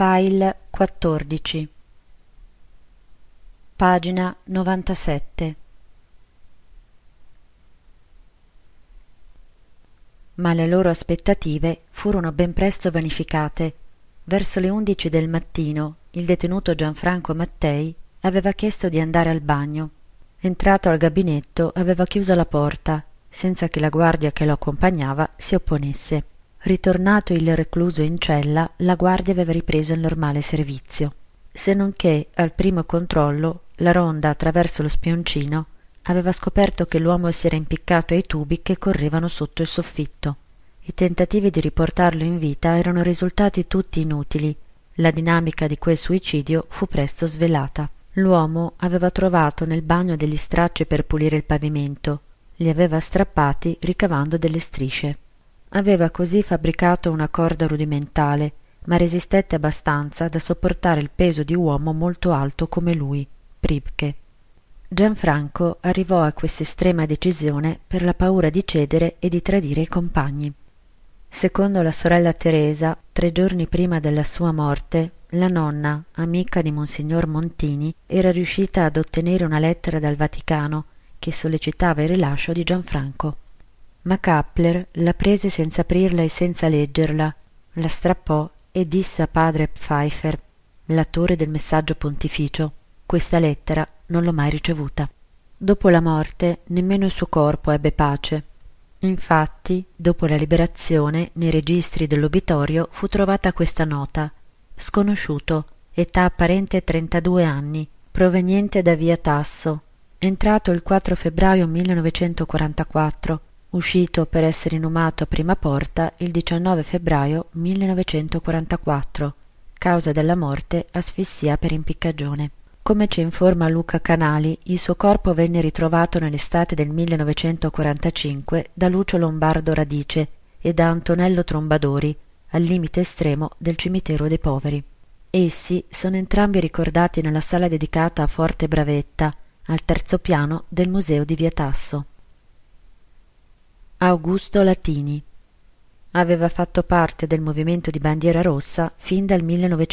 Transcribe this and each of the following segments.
File 14. Pagina 97. Ma le loro aspettative furono ben presto vanificate. Verso le 11 del mattino il detenuto Gianfranco Mattei aveva chiesto di andare al bagno. Entrato al gabinetto aveva chiuso la porta, senza che la guardia che lo accompagnava si opponesse. Ritornato il recluso in cella, la guardia aveva ripreso il normale servizio, se non che al primo controllo la ronda, attraverso lo spioncino, aveva scoperto che l'uomo si era impiccato ai tubi che correvano sotto il soffitto. I tentativi di riportarlo in vita erano risultati tutti inutili. La dinamica di quel suicidio fu presto svelata. L'uomo aveva trovato nel bagno degli stracci per pulire il pavimento, li aveva strappati ricavando delle strisce. Aveva così fabbricato una corda rudimentale, ma resistette abbastanza da sopportare il peso di uomo molto alto come lui, Pribke. Gianfranco arrivò a questa estrema decisione per la paura di cedere e di tradire i compagni. Secondo la sorella Teresa, 3 giorni prima della sua morte, la nonna, amica di Monsignor Montini, era riuscita ad ottenere una lettera dal Vaticano che sollecitava il rilascio di Gianfranco. Ma Kappler la prese senza aprirla e senza leggerla, la strappò e disse a padre Pfeiffer, l'attore del messaggio pontificio: questa lettera non l'ho mai ricevuta. Dopo la morte nemmeno il suo corpo ebbe pace. Infatti, dopo la liberazione, nei registri dell'obitorio fu trovata questa nota: sconosciuto, età apparente 32 anni, proveniente da via Tasso, entrato il 4 febbraio 1944, uscito per essere inumato a prima porta il 19 febbraio 1944, causa della morte asfissia per impiccagione. Come ci informa Luca Canali, il suo corpo venne ritrovato nell'estate del 1945 da Lucio Lombardo Radice e da Antonello Trombadori, al limite estremo del cimitero dei poveri. Essi sono entrambi ricordati nella sala dedicata a Forte Bravetta, al 3° piano del museo di via Tasso. Augusto Latini aveva fatto parte del movimento di Bandiera Rossa fin dal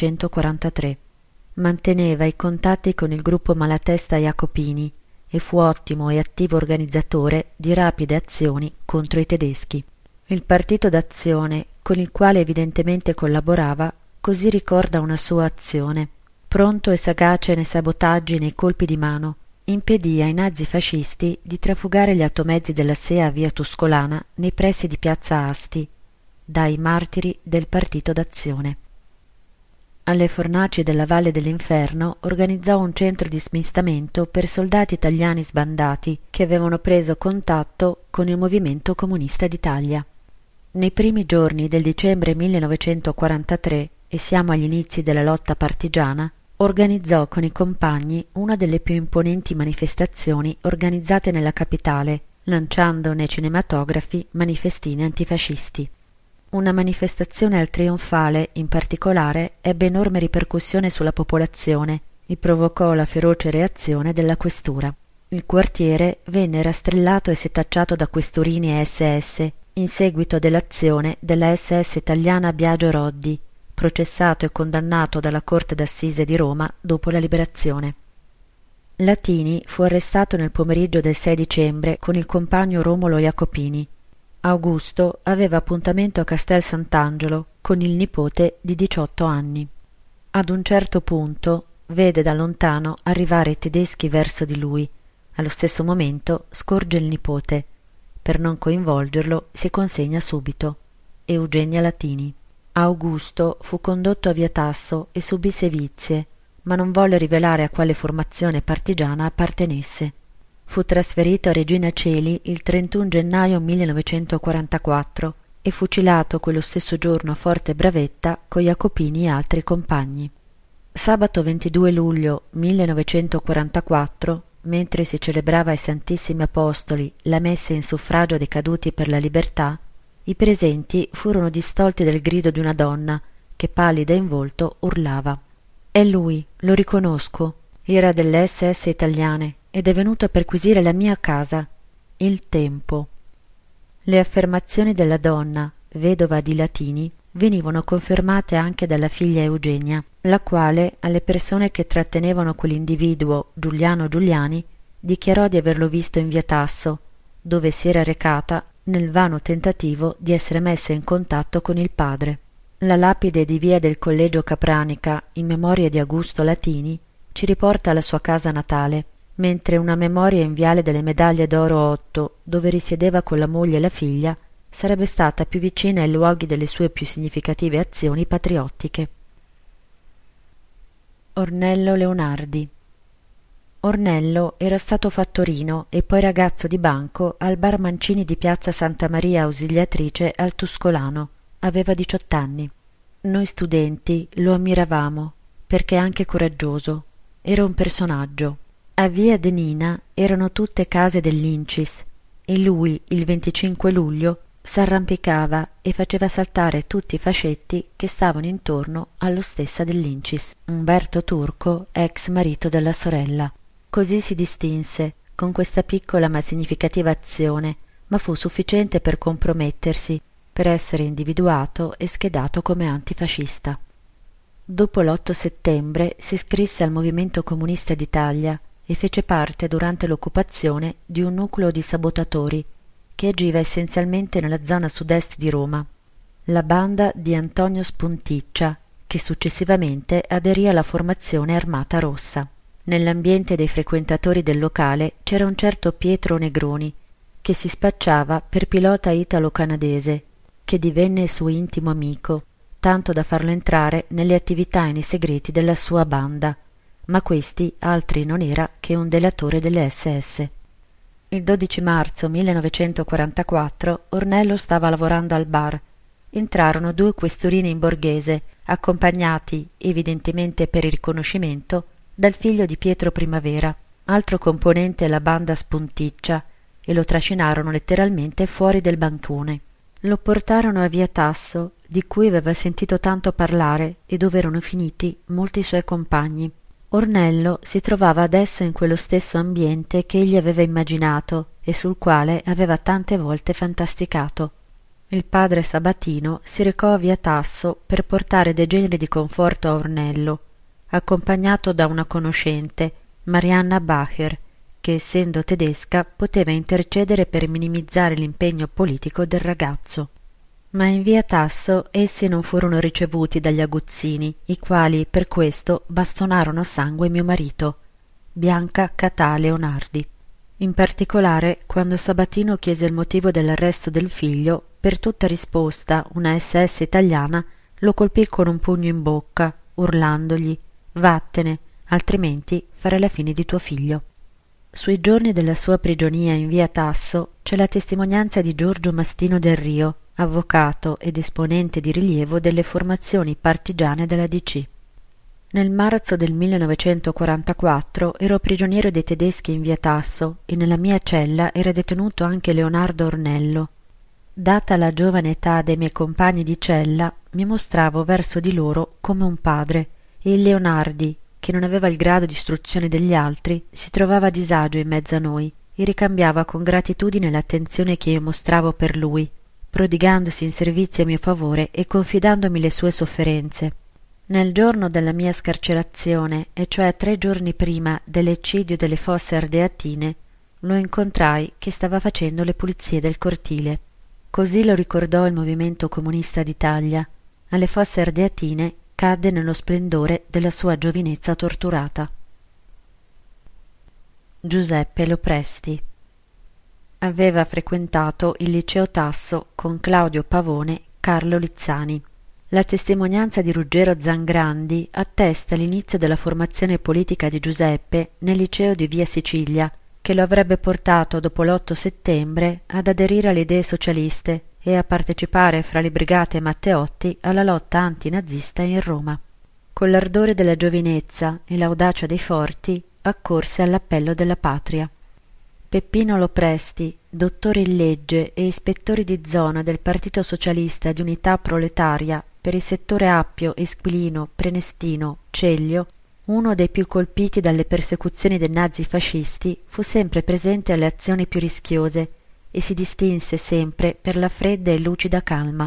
1943. Manteneva i contatti con il gruppo Malatesta Jacopini e fu ottimo e attivo organizzatore di rapide azioni contro i tedeschi. Il partito d'azione, con il quale evidentemente collaborava, così ricorda una sua azione: pronto e sagace nei sabotaggi e nei colpi di mano, impedì ai nazifascisti di trafugare gli automezzi della SEA a via Tuscolana nei pressi di piazza Asti, dai martiri del partito d'azione. Alle fornaci della Valle dell'Inferno organizzò un centro di smistamento per soldati italiani sbandati che avevano preso contatto con il Movimento Comunista d'Italia. Nei primi giorni del dicembre 1943, e siamo agli inizi della lotta partigiana, organizzò con i compagni una delle più imponenti manifestazioni organizzate nella capitale, lanciando nei cinematografi manifestini antifascisti. Una manifestazione al Trionfale, in particolare, ebbe enorme ripercussione sulla popolazione e provocò la feroce reazione della questura. Il quartiere venne rastrellato e setacciato da questurini e SS in seguito dell'azione della SS italiana Biagio Roddi, processato e condannato dalla Corte d'Assise di Roma dopo la liberazione. Latini fu arrestato nel pomeriggio del 6 dicembre con il compagno Romolo Jacopini. Augusto aveva appuntamento a Castel Sant'Angelo con il nipote di 18 anni. Ad un certo punto vede da lontano arrivare i tedeschi verso di lui. Allo stesso momento scorge il nipote. Per non coinvolgerlo si consegna subito. Eugenia Latini. Augusto fu condotto a via Tasso e subì sevizie, ma non volle rivelare a quale formazione partigiana appartenesse. Fu trasferito a Regina Coeli il 31 gennaio 1944 e fucilato quello stesso giorno a Forte Bravetta con Jacopini e altri compagni. Sabato 22 luglio 1944, mentre si celebrava ai Santissimi Apostoli la messa in suffragio dei caduti per la libertà, i presenti furono distolti dal grido di una donna che, pallida in volto, urlava: «È lui, lo riconosco, era delle SS italiane ed è venuto a perquisire la mia casa, il Tempo». Le affermazioni della donna, vedova di Latini, venivano confermate anche dalla figlia Eugenia, la quale, alle persone che trattenevano quell'individuo, Giuliano Giuliani, dichiarò di averlo visto in via Tasso, dove si era recata nel vano tentativo di essere messa in contatto con il padre. La lapide di via del Collegio Capranica, in memoria di Augusto Latini, ci riporta alla sua casa natale, mentre una memoria in viale delle Medaglie d'Oro 8, dove risiedeva con la moglie e la figlia, sarebbe stata più vicina ai luoghi delle sue più significative azioni patriottiche. Ornello Leonardi. Ornello era stato fattorino e poi ragazzo di banco al bar Mancini di piazza Santa Maria Ausiliatrice al Tuscolano. Aveva 18 anni. Noi studenti lo ammiravamo, perché anche coraggioso. Era un personaggio. A via Denina erano tutte case dell'Incis e lui, il 25 luglio, s'arrampicava e faceva saltare tutti i fascetti che stavano intorno all'ostessa dell'Incis, Umberto Turco, ex marito della sorella. Così si distinse, con questa piccola ma significativa azione, ma fu sufficiente per compromettersi, per essere individuato e schedato come antifascista. Dopo l'8 settembre si iscrisse al Movimento Comunista d'Italia e fece parte durante l'occupazione di un nucleo di sabotatori che agiva essenzialmente nella zona sud-est di Roma, la banda di Antonio Spunticcia, che successivamente aderì alla formazione Armata Rossa. Nell'ambiente dei frequentatori del locale c'era un certo Pietro Negroni, che si spacciava per pilota italo-canadese, che divenne suo intimo amico, tanto da farlo entrare nelle attività e nei segreti della sua banda, ma questi altri non era che un delatore delle SS. Il 12 marzo 1944 Ornello stava lavorando al bar. Entrarono 2 questurini in borghese, accompagnati, evidentemente per il riconoscimento, dal figlio di Pietro Primavera, altro componente della banda Spunticcia, e lo trascinarono letteralmente fuori del bancone. Lo portarono a via Tasso, di cui aveva sentito tanto parlare e dove erano finiti molti suoi compagni. Ornello si trovava adesso in quello stesso ambiente che egli aveva immaginato e sul quale aveva tante volte fantasticato. Il padre Sabatino si recò a via Tasso per portare dei generi di conforto a Ornello, accompagnato da una conoscente, Marianna Bacher, che essendo tedesca poteva intercedere per minimizzare l'impegno politico del ragazzo. Ma in via Tasso essi non furono ricevuti dagli aguzzini, i quali per questo bastonarono a sangue mio marito, Bianca Catà Leonardi. In particolare, quando Sabatino chiese il motivo dell'arresto del figlio, per tutta risposta una SS italiana lo colpì con un pugno in bocca, urlandogli «Vattene, altrimenti farai la fine di tuo figlio». Sui giorni della sua prigionia in via Tasso c'è la testimonianza di Giorgio Mastino del Rio, avvocato ed esponente di rilievo delle formazioni partigiane della DC. Nel marzo del 1944 ero prigioniero dei tedeschi in via Tasso e nella mia cella era detenuto anche Leonardo Ornello. Data la giovane età dei miei compagni di cella, mi mostravo verso di loro come un padre, e il Leonardi, che non aveva il grado di istruzione degli altri, si trovava a disagio in mezzo a noi e ricambiava con gratitudine l'attenzione che io mostravo per lui, prodigandosi in servizi a mio favore e confidandomi le sue sofferenze. Nel giorno della mia scarcerazione, e cioè 3 giorni prima dell'eccidio delle Fosse Ardeatine, lo incontrai che stava facendo le pulizie del cortile. Così lo ricordò il Movimento Comunista d'Italia. Alle Fosse Ardeatine cadde nello splendore della sua giovinezza torturata. Giuseppe Lopresti. Aveva frequentato il liceo Tasso con Claudio Pavone, Carlo Lizzani. La testimonianza di Ruggero Zangrandi attesta l'inizio della formazione politica di Giuseppe nel liceo di via Sicilia, che lo avrebbe portato dopo l'8 settembre ad aderire alle idee socialiste e a partecipare fra le brigate Matteotti alla lotta antinazista in Roma. Con l'ardore della giovinezza e l'audacia dei forti accorse all'appello della patria. Peppino Lopresti, dottore in legge e ispettore di zona del Partito Socialista di Unità Proletaria per il settore Appio, Esquilino, Prenestino, Ceglio, uno dei più colpiti dalle persecuzioni dei nazifascisti, fu sempre presente alle azioni più rischiose e si distinse sempre per la fredda e lucida calma.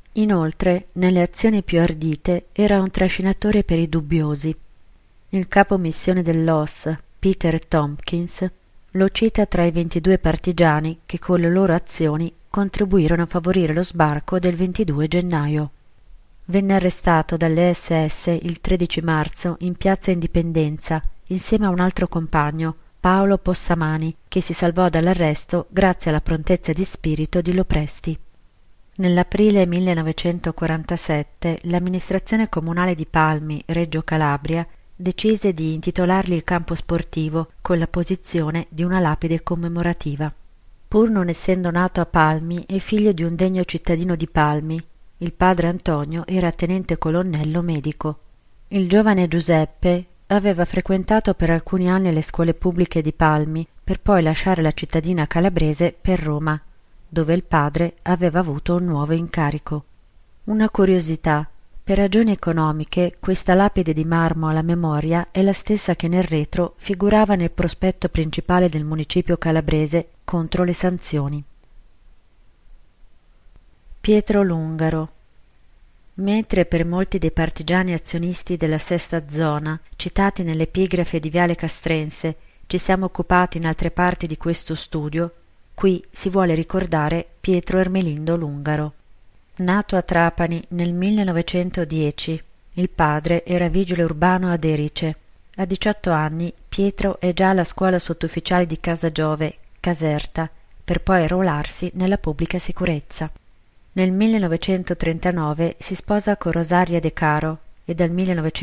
Inoltre, nelle azioni più ardite, era un trascinatore per i dubbiosi. Il capo missione dell'OSS, Peter Tompkins, lo cita tra i 22 partigiani che con le loro azioni contribuirono a favorire lo sbarco del 22 gennaio. Venne arrestato dalle SS il 13 marzo in piazza Indipendenza insieme a un altro compagno, Paolo Possamani, che si salvò dall'arresto grazie alla prontezza di spirito di Lopresti. Nell'aprile 1947 l'amministrazione comunale di Palmi, Reggio Calabria, decise di intitolargli il campo sportivo con la posizione di una lapide commemorativa. Pur non essendo nato a Palmi, è figlio di un degno cittadino di Palmi. Il padre Antonio era tenente colonnello medico. Il giovane Giuseppe aveva frequentato per alcuni anni le scuole pubbliche di Palmi per poi lasciare la cittadina calabrese per Roma, dove il padre aveva avuto un nuovo incarico. Una curiosità: per ragioni economiche questa lapide di marmo alla memoria è la stessa che nel retro figurava nel prospetto principale del municipio calabrese contro le sanzioni. Pietro Lungaro. Mentre per molti dei partigiani azionisti della sesta zona, citati nell'epigrafe di Viale Castrense, ci siamo occupati in altre parti di questo studio, qui si vuole ricordare Pietro Ermelindo Lungaro. Nato a Trapani nel 1910, il padre era vigile urbano ad Erice. A 18 anni Pietro è già alla scuola sottufficiale di Casagiove, Caserta, per poi arruolarsi nella pubblica sicurezza. Nel 1939 si sposa con Rosaria De Caro e dal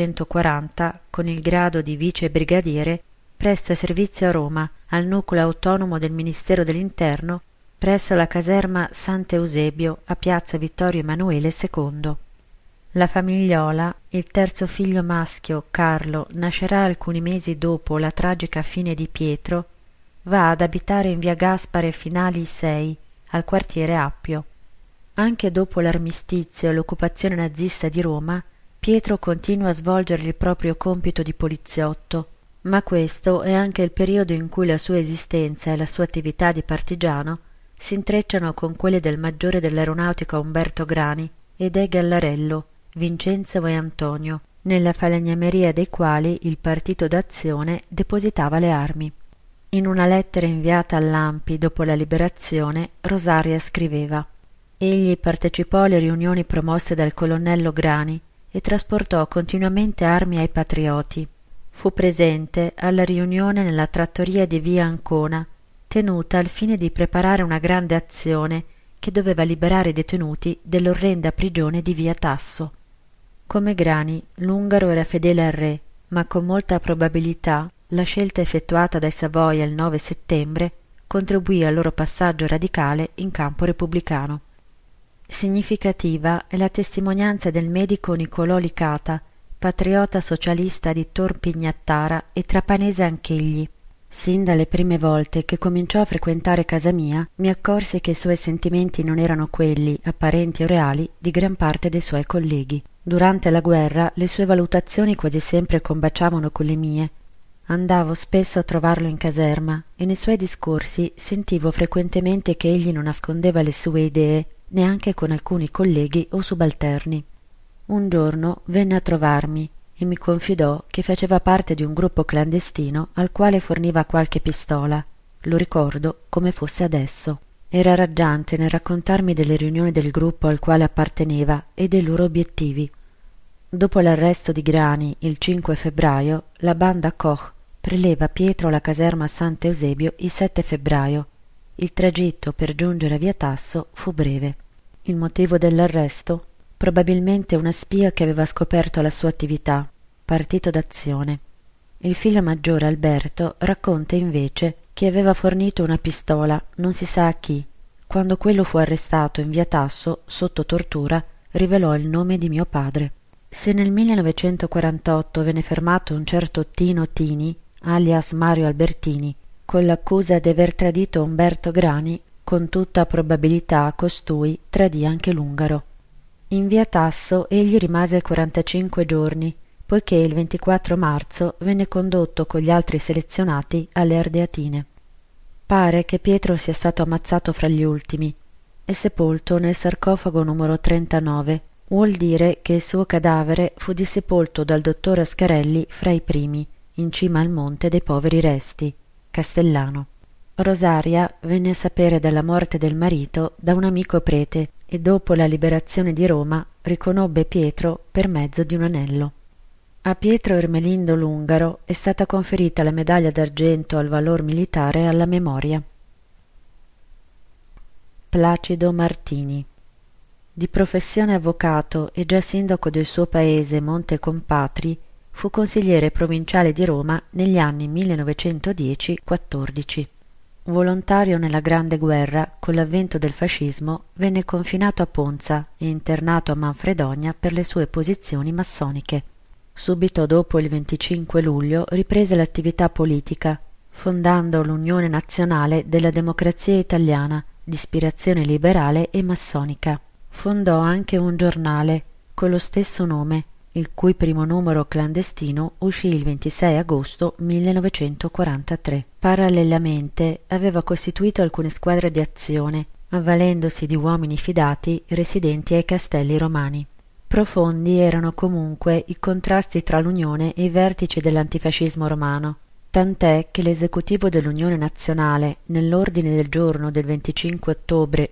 1940, con il grado di vice brigadiere, presta servizio a Roma, al nucleo autonomo del Ministero dell'Interno, presso la caserma Sant'Eusebio a piazza Vittorio Emanuele II. La famigliola, il terzo figlio maschio, Carlo, nascerà alcuni mesi dopo la tragica fine di Pietro, va ad abitare in via Gaspare Finali 6, al quartiere Appio. Anche dopo l'armistizio e l'occupazione nazista di Roma, Pietro continua a svolgere il proprio compito di poliziotto, ma questo è anche il periodo in cui la sua esistenza e la sua attività di partigiano si intrecciano con quelle del maggiore dell'aeronautica Umberto Grani e dei Gallarello, Vincenzo e Antonio, nella falegnameria dei quali il Partito d'Azione depositava le armi. In una lettera inviata all'Ampi dopo la liberazione, Rosaria scriveva: «Egli partecipò alle riunioni promosse dal colonnello Grani e trasportò continuamente armi ai patrioti. Fu presente alla riunione nella trattoria di via Ancona, tenuta al fine di preparare una grande azione che doveva liberare i detenuti dell'orrenda prigione di via Tasso. Come Grani, Lungaro era fedele al re, ma con molta probabilità la scelta effettuata dai Savoia il 9 settembre contribuì al loro passaggio radicale in campo repubblicano. Significativa è la testimonianza del medico Niccolò Licata, patriota socialista di Tor Pignattara e trapanese anch'egli. Sin dalle prime volte che cominciò a frequentare casa mia, mi accorsi che i suoi sentimenti non erano quelli, apparenti o reali, di gran parte dei suoi colleghi. Durante la guerra le sue valutazioni quasi sempre combaciavano con le mie. Andavo spesso a trovarlo in caserma e nei suoi discorsi sentivo frequentemente che egli non nascondeva le sue idee neanche con alcuni colleghi o subalterni. Un giorno venne a trovarmi e mi confidò che faceva parte di un gruppo clandestino al quale forniva qualche pistola. Lo ricordo come fosse adesso. Era raggiante nel raccontarmi delle riunioni del gruppo al quale apparteneva e dei loro obiettivi. Dopo l'arresto di Grani, il 5 febbraio, la banda Koch preleva Pietro alla caserma Sant'Eusebio il 7 febbraio. Il tragitto per giungere a via Tasso fu breve. Il motivo dell'arresto? Probabilmente una spia che aveva scoperto la sua attività, Partito d'Azione. Il figlio maggiore Alberto racconta invece che aveva fornito una pistola, non si sa a chi. Quando quello fu arrestato in via Tasso, sotto tortura, rivelò il nome di mio padre. Se nel 1948 venne fermato un certo Tino Tini, alias Mario Albertini, con l'accusa di aver tradito Umberto Grani, con tutta probabilità costui tradì anche Lungaro. In via Tasso egli rimase 45 giorni, poiché il 24 marzo venne condotto con gli altri selezionati alle Ardeatine. Pare che Pietro sia stato ammazzato fra gli ultimi. è sepolto nel sarcofago numero 39. Vuol dire che il suo cadavere fu disepolto dal dottor Ascarelli fra i primi, in cima al Monte dei Poveri Resti, Castellano. Rosaria venne a sapere della morte del marito da un amico prete e dopo la liberazione di Roma riconobbe Pietro per mezzo di un anello. A Pietro Ermelindo l'Ungaro è stata conferita la medaglia d'argento al valor militare alla memoria. Placido Martini. Di professione avvocato e già sindaco del suo paese Monte Compatri, fu consigliere provinciale di Roma negli anni 1910-14. Volontario nella Grande Guerra, con l'avvento del fascismo, venne confinato a Ponza e internato a Manfredonia per le sue posizioni massoniche. Subito dopo il 25 luglio riprese l'attività politica, fondando l'Unione Nazionale della Democrazia Italiana, di ispirazione liberale e massonica. Fondò anche un giornale con lo stesso nome, il cui primo numero clandestino uscì il 26 agosto 1943. Parallelamente aveva costituito alcune squadre di azione, avvalendosi di uomini fidati residenti ai castelli romani. Profondi erano comunque i contrasti tra l'Unione e i vertici dell'antifascismo romano, tant'è che l'esecutivo dell'Unione Nazionale, nell'ordine del giorno del 25 ottobre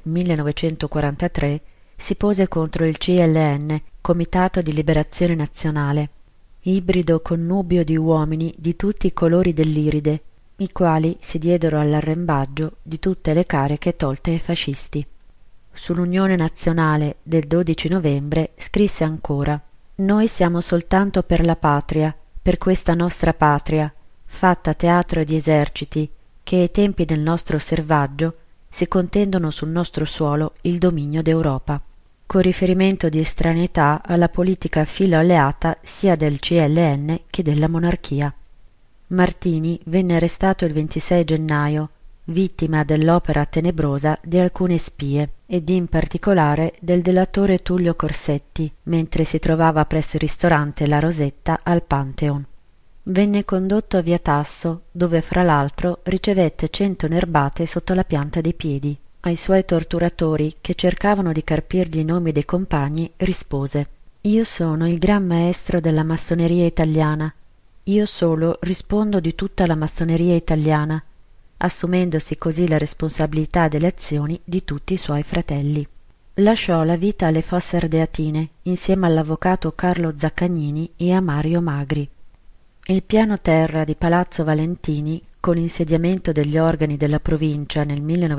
1943, si pose contro il CLN, Comitato di Liberazione Nazionale, ibrido connubio di uomini di tutti i colori dell'iride, i quali si diedero all'arrembaggio di tutte le cariche tolte ai fascisti. Sull'Unione Nazionale del 12 novembre scrisse ancora: «Noi siamo soltanto per la patria, per questa nostra patria, fatta teatro di eserciti, che ai tempi del nostro servaggio si contendono sul nostro suolo il dominio d'Europa», con riferimento di estraneità alla politica filo-alleata sia del CLN che della monarchia. Martini venne arrestato il 26 gennaio, vittima dell'opera tenebrosa di alcune spie ed in particolare del delatore Tullio Corsetti, mentre si trovava presso il ristorante La Rosetta al Pantheon. Venne condotto a Via Tasso, dove fra l'altro ricevette 100 nerbate sotto la pianta dei piedi. Ai suoi torturatori, che cercavano di carpirgli i nomi dei compagni, rispose: «Io sono il gran maestro della massoneria italiana. Io solo rispondo di tutta la massoneria italiana», assumendosi così la responsabilità delle azioni di tutti i suoi fratelli. Lasciò la vita alle Fosse Ardeatine insieme all'avvocato Carlo Zaccagnini e a Mario Magri. Il piano terra di Palazzo Valentini, con insediamento degli organi della provincia nel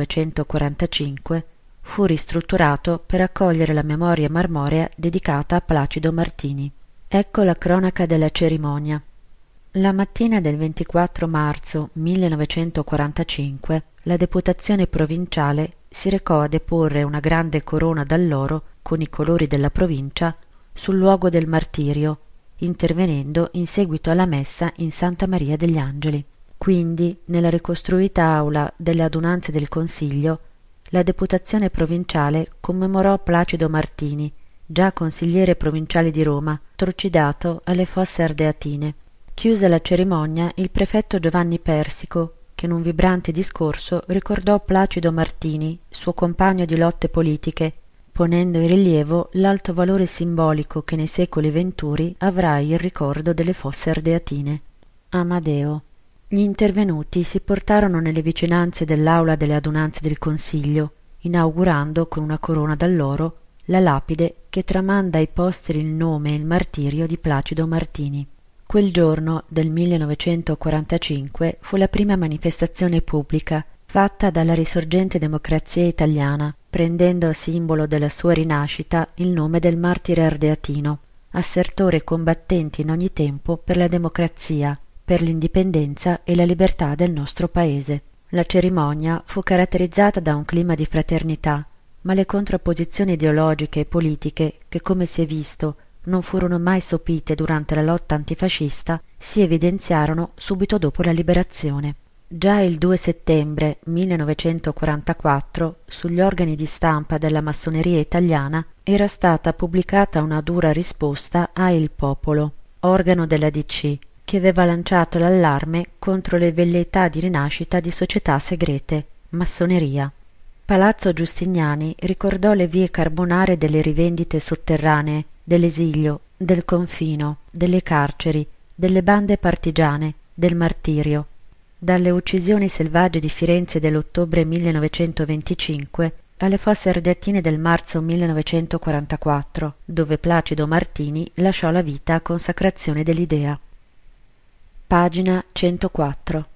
1945, fu ristrutturato per accogliere la memoria marmorea dedicata a Placido Martini. Ecco la cronaca della cerimonia. La mattina del 24 marzo 1945 la deputazione provinciale si recò a deporre una grande corona d'alloro con i colori della provincia sul luogo del martirio, intervenendo in seguito alla messa in Santa Maria degli Angeli. Quindi, nella ricostruita aula delle adunanze del Consiglio, la deputazione provinciale commemorò Placido Martini, già consigliere provinciale di Roma, trucidato alle Fosse Ardeatine. Chiuse la cerimonia il prefetto Giovanni Persico, che in un vibrante discorso ricordò Placido Martini, suo compagno di lotte politiche, ponendo in rilievo l'alto valore simbolico che nei secoli venturi avrà il ricordo delle Fosse Ardeatine. Amadeo. Gli intervenuti si portarono nelle vicinanze dell'aula delle adunanze del Consiglio, inaugurando con una corona d'alloro la lapide che tramanda ai posteri il nome e il martirio di Placido Martini. Quel giorno del 1945 fu la prima manifestazione pubblica fatta dalla risorgente democrazia italiana, prendendo a simbolo della sua rinascita il nome del martire ardeatino, assertore combattente in ogni tempo per la democrazia, per l'indipendenza e la libertà del nostro paese. La cerimonia fu caratterizzata da un clima di fraternità, ma le contrapposizioni ideologiche e politiche, che come si è visto non furono mai sopite durante la lotta antifascista, si evidenziarono subito dopo la liberazione. Già il 2 settembre 1944, sugli organi di stampa della massoneria italiana, era stata pubblicata una dura risposta a Il Popolo, organo della DC, che aveva lanciato l'allarme contro le velleità di rinascita di società segrete, massoneria. Palazzo Giustiniani ricordò le vie carbonare delle rivendite sotterranee, dell'esilio, del confino, delle carceri, delle bande partigiane, del martirio. Dalle uccisioni selvagge di Firenze dell'ottobre 1925 alle Fosse Ardeatine del marzo 1944, dove Placido Martini lasciò la vita a consacrazione dell'idea. Pagina 104.